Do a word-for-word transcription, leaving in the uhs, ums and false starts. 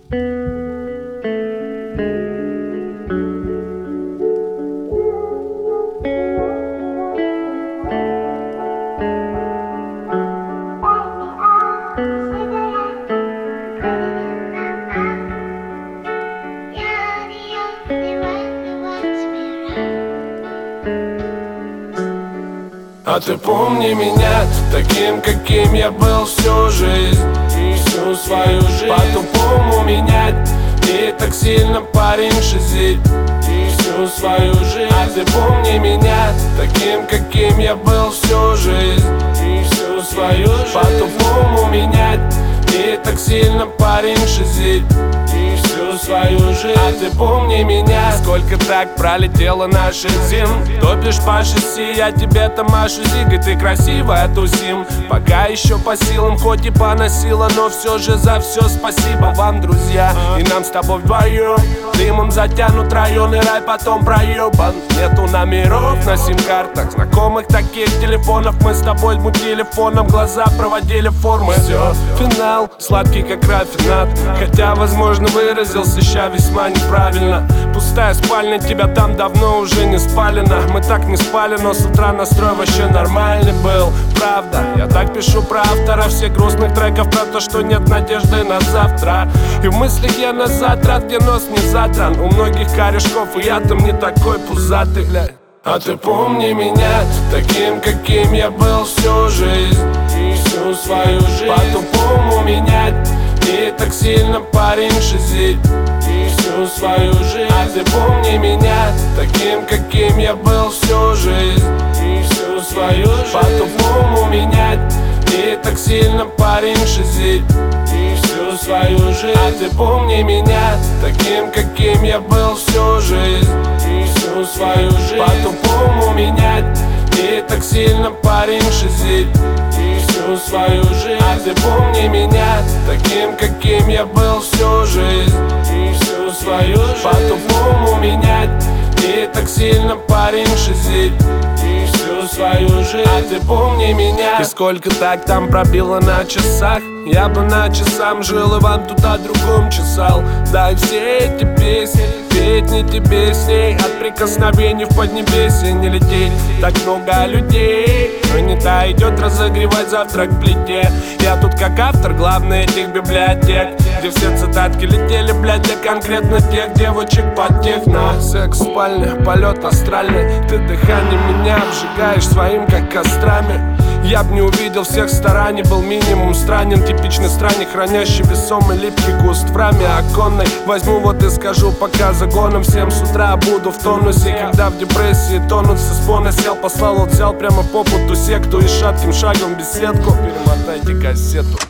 А ты помни меня таким, каким я был всю жизнь и всю свою жизнь по-тупому менять и так сильно, парень, шизить и всю свою жизнь. А ты помни меня таким, каким я был всю жизнь и всю свою жизнь по-тупому менять и так сильно, парень, шизить и всю свою жизнь. А ты помни меня, сколько так пролетело наших зим. Топишь по шасси, я тебе-то машу зигой. Ты красивая, тусим, пока еще по силам. Хоть и поносила, но все же за все спасибо вам, друзья. И нам с тобой вдвоем дымом затянут районы, рай потом проебан. Нету номеров на сим-картах, знакомых таких телефонов. Мы с тобой мутили фоном, глаза проводили формы. Все, финал, сладкий как рафинат. Хотя, возможно, выразился ща весьма неправильно. Пустая спальня, тебя там давно уже не спалено. Мы так не спали, но с утра настрой вообще нормальный был. Правда, я так пишу про автора всех грустных треков, про то, что нет надежды на завтра. И в мыслях я назад рад, где нос не задран. У многих корешков, и я там не такой пузатый, глядь. А ты помни меня таким, каким я был всю жизнь и всю свою жизнь по-тупому менять и так сильно, парень, шизить и всю свою жизнь. А ты помни меня таким, каким я был всю жизнь и всю свою жизнь по-тупому менять и так сильно, парень, шизить и всю свою жизнь. А ты помни меня таким, каким я был всю жизнь и всю свою жизнь по-тупому менять и так сильно, парень, шизить и всю свою жизнь. А ты помни меня таким, каким я был всю жизнь и всю свою жизнь по-тупому менять и так сильно, парень, шизить и всю свою жизнь. А ты помни меня. И сколько так там пробило на часах. Я бы на часам жил и вам туда другом чесал. Да и все эти песни петь не тебе с ней. От прикосновений в поднебесье не лететь. Так много людей, но не та идет разогревать завтрак в плите. Я тут как автор главный этих библиотек, где все цитатки летели, блядь, для конкретно тех девочек под техно. Секс в спальне, полет астральный. Ты дыхание меня обжигаешь своим, как кострами. Я б не увидел всех стараний, был минимум странен. Типичный странник, хранящий весомый липкий куст в раме оконной. Возьму вот и скажу, пока загоном всем с утра буду в тонусе. Когда в депрессии тонут, со спона сел, послал, вот взял прямо по путу секту и шатким шагом беседку. Перемотайте кассету.